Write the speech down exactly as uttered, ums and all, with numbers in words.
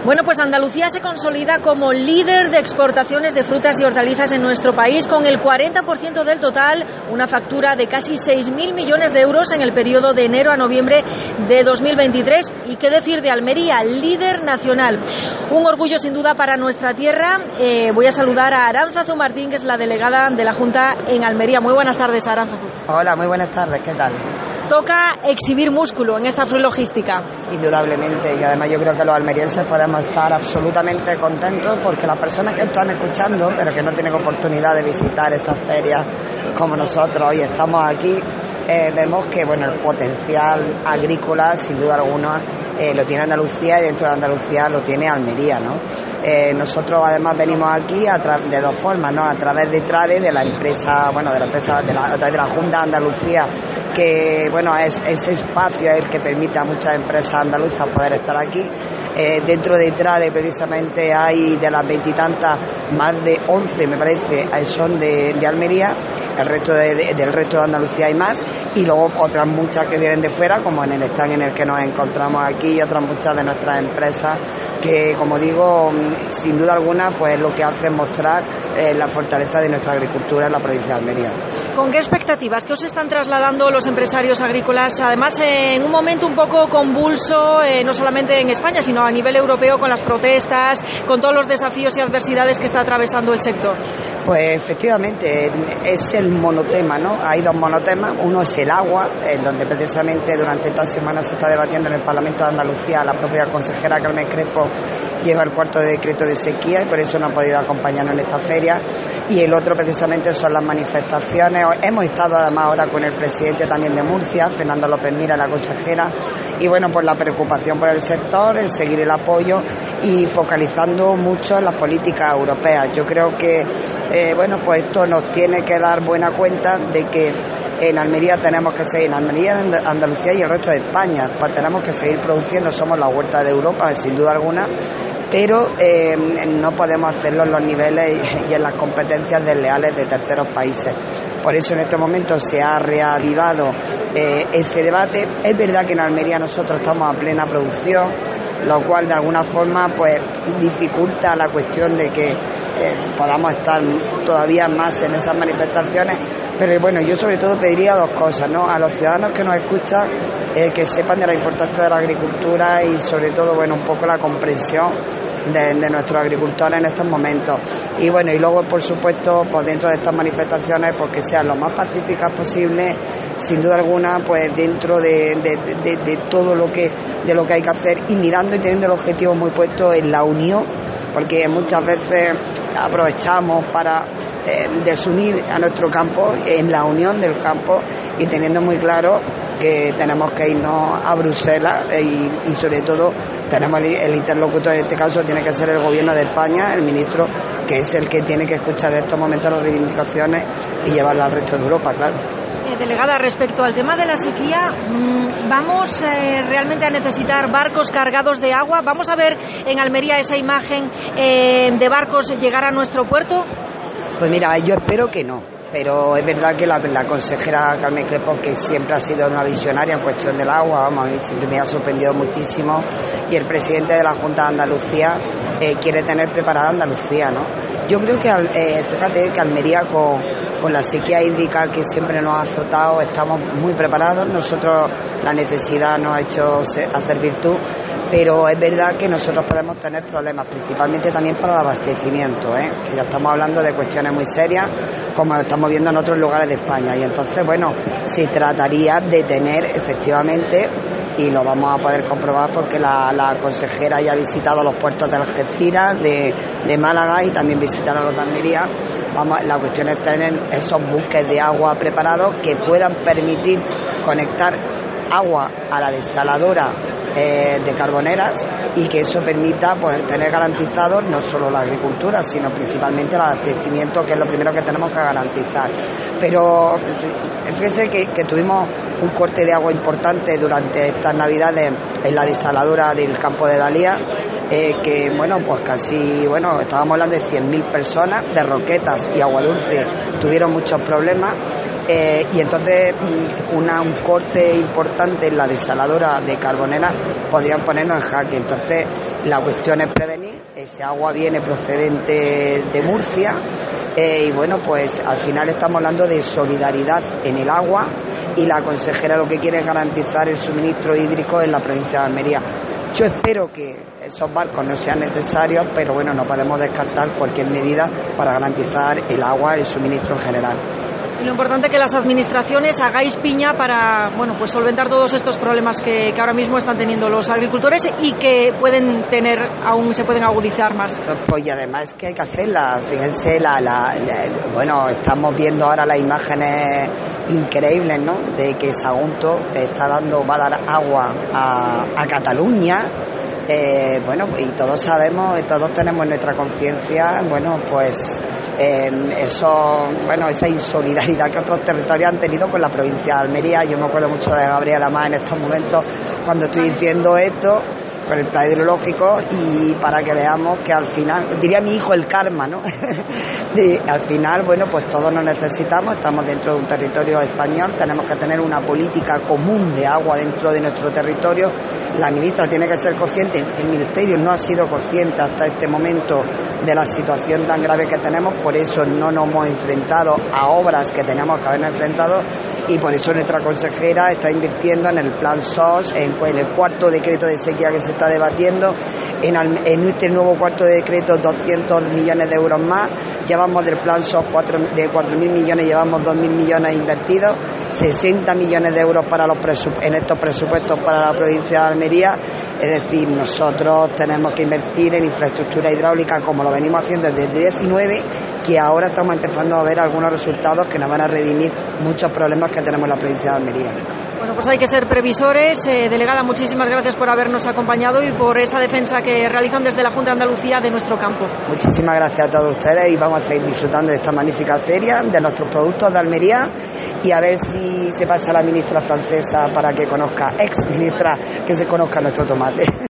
Bueno, pues Andalucía se consolida como líder de exportaciones de frutas y hortalizas en nuestro país, con el cuarenta por ciento del total, una factura de casi seis mil millones de euros en el periodo de enero a noviembre de dos mil veintitrés. Y qué decir de Almería, líder nacional. Un orgullo sin duda para nuestra tierra. Eh, voy a saludar a Aránzazu Martín, que es la delegada de la Junta en Almería. Muy buenas tardes, Aránzazu. Hola, muy buenas tardes, ¿qué tal? Toca exhibir músculo en esta Fruit Logística. Indudablemente, y además yo creo que los almerienses podemos estar absolutamente contentos porque las personas que están escuchando, pero que no tienen oportunidad de visitar estas ferias como nosotros hoy estamos aquí, eh, vemos que bueno, el potencial agrícola, sin duda alguna, eh, lo tiene Andalucía, y dentro de Andalucía lo tiene Almería, ¿no? Eh, nosotros además venimos aquí a tra- de dos formas, ¿no? A través de TRADE, de la empresa, bueno, de la empresa, de la, a través de la Junta de Andalucía, que bueno, es ese espacio es el que permite a muchas empresas andaluzas poder estar aquí. Eh, dentro de TRADE precisamente hay de las veintitantas, más de once me parece son de, de Almería, el resto de, de, del resto de Andalucía hay más, y luego otras muchas que vienen de fuera, como en el stand en el que nos encontramos aquí, y otras muchas de nuestras empresas que, como digo, sin duda alguna, pues lo que hace es mostrar eh, la fortaleza de nuestra agricultura en la provincia de Almería. ¿Con qué expectativas? ¿Qué os están trasladando los empresarios agrícolas? Además, eh, en un momento un poco convulso, eh, no solamente en España, sino a nivel europeo, con las protestas, con todos los desafíos y adversidades que está atravesando el sector. Pues efectivamente, es el monotema, ¿no? Hay dos monotemas. Uno es el agua, en donde precisamente durante esta semana se está debatiendo en el Parlamento de Andalucía. La propia consejera Carmen Crespo lleva el cuarto de decreto de sequía y por eso no ha podido acompañarnos en esta feria. Y el otro precisamente son las manifestaciones. Hemos estado además ahora con el presidente también de Murcia, Fernando López Mira, la consejera, y bueno, pues la preocupación por el sector, el seguir el apoyo y focalizando mucho en las políticas europeas. Yo creo que eh, bueno, pues esto nos tiene que dar buena cuenta de que en Almería tenemos que seguir, en Almería, en Andalucía y el resto de España, pues tenemos que seguir produciendo, somos la huerta de Europa, sin duda alguna, pero eh, no podemos hacerlo en los niveles y en las competencias desleales de terceros países. Por eso en este momento se ha reavivado eh, ese debate. Es verdad que en Almería nosotros estamos a plena producción, lo cual de alguna forma pues dificulta la cuestión de que eh, podamos estar todavía más en esas manifestaciones, pero bueno, yo sobre todo pediría dos cosas, ¿no? A los ciudadanos que nos escuchan, eh, que sepan de la importancia de la agricultura y sobre todo, bueno, un poco la comprensión de, de nuestros agricultores en estos momentos. Y bueno, y luego por supuesto, pues dentro de estas manifestaciones, pues que sean lo más pacíficas posible, sin duda alguna, pues dentro de, de, de, de todo lo que, de lo que hay que hacer, y mirando y teniendo el objetivo muy puesto en la unión, porque muchas veces aprovechamos para eh, desunir a nuestro campo, en la unión del campo, y teniendo muy claro que tenemos que irnos a Bruselas y, y sobre todo tenemos el, el interlocutor en este caso tiene que ser el gobierno de España, el ministro, que es el que tiene que escuchar en estos momentos las reivindicaciones y llevarlas al resto de Europa, claro. Eh, delegada, respecto al tema de la sequía, mmm, ¿vamos eh, realmente a necesitar barcos cargados de agua? ¿Vamos a ver en Almería esa imagen eh, de barcos llegar a nuestro puerto? Pues mira, yo espero que no, pero es verdad que la, la consejera Carmen Crespo, que siempre ha sido una visionaria en cuestión del agua, vamos, a mí siempre me ha sorprendido muchísimo, y el presidente de la Junta de Andalucía eh, quiere tener preparada Andalucía, ¿no? Yo creo que, eh, fíjate que Almería con, con la sequía hídrica que siempre nos ha azotado, estamos muy preparados. Nosotros la necesidad nos ha hecho hacer virtud, pero es verdad que nosotros podemos tener problemas, principalmente también para el abastecimiento, ¿eh? Que ya estamos hablando de cuestiones muy serias, como lo estamos viendo en otros lugares de España, y entonces, bueno, se trataría de tener efectivamente, y lo vamos a poder comprobar porque la, la consejera ya ha visitado los puertos de Algeciras, de, de Málaga, y también visitará los de Almería. Vamos, la cuestión es tener esos buques de agua preparados que puedan permitir conectar agua a la desaladora eh, de Carboneras, y que eso permita pues tener garantizado no solo la agricultura, sino principalmente el abastecimiento, que es lo primero que tenemos que garantizar. Pero fíjense que, que tuvimos un corte de agua importante durante estas navidades en la desaladora del campo de Dalía, eh, que bueno, pues casi, bueno, estábamos hablando de cien mil personas, de Roquetas y Agua Dulce tuvieron muchos problemas, eh, y entonces una, un corte importante en la desaladora de Carbonera podrían ponernos en jaque. Entonces la cuestión es prevenir. Ese agua viene procedente de Murcia, eh, y bueno, pues al final estamos hablando de solidaridad en el agua, y la consejera lo que quiere es garantizar el suministro hídrico en la provincia de Almería. Yo espero que esos barcos no sean necesarios, pero bueno, no podemos descartar cualquier medida para garantizar el agua, el suministro en general. Y lo importante es que las administraciones hagáis piña para, bueno, pues solventar todos estos problemas que, que ahora mismo están teniendo los agricultores y que pueden tener, aún se pueden agudizar más. Pues y además que hay que hacerla. Fíjense, la, la, la, bueno, estamos viendo ahora las imágenes increíbles, ¿no? De que Sagunto está dando, va a dar agua a, a Cataluña. Eh, bueno, y todos sabemos, todos tenemos en nuestra conciencia, bueno, pues eh, eso, bueno, esa insolidaridad que otros territorios han tenido con la provincia de Almería. Yo me acuerdo mucho de Gabriel Amás en estos momentos cuando estoy diciendo esto con el plan hidrológico, y para que veamos que al final, diría mi hijo, el karma, ¿no? De, al final, bueno, pues todos nos necesitamos, estamos dentro de un territorio español, tenemos que tener una política común de agua dentro de nuestro territorio. La ministra tiene que ser consciente. El Ministerio no ha sido consciente hasta este momento de la situación tan grave que tenemos, por eso no nos hemos enfrentado a obras que teníamos que habernos enfrentado, y por eso nuestra consejera está invirtiendo en el plan S O S, en, en el cuarto decreto de sequía que se está debatiendo, en, en este nuevo cuarto decreto doscientos millones de euros más. Llevamos del plan S O S cuatro, de cuatro mil millones, llevamos dos mil millones invertidos, sesenta millones de euros para los presup- en estos presupuestos para la provincia de Almería. Es decir, nosotros tenemos que invertir en infraestructura hidráulica como lo venimos haciendo desde el diecinueve, que ahora estamos empezando a ver algunos resultados que nos van a redimir muchos problemas que tenemos en la provincia de Almería. Bueno, pues hay que ser previsores. Eh, delegada, muchísimas gracias por habernos acompañado y por esa defensa que realizan desde la Junta de Andalucía de nuestro campo. Muchísimas gracias a todos ustedes, y vamos a seguir disfrutando de esta magnífica feria, de nuestros productos de Almería, y a ver si se pasa la ministra francesa para que conozca, ex ministra, que se conozca nuestro tomate.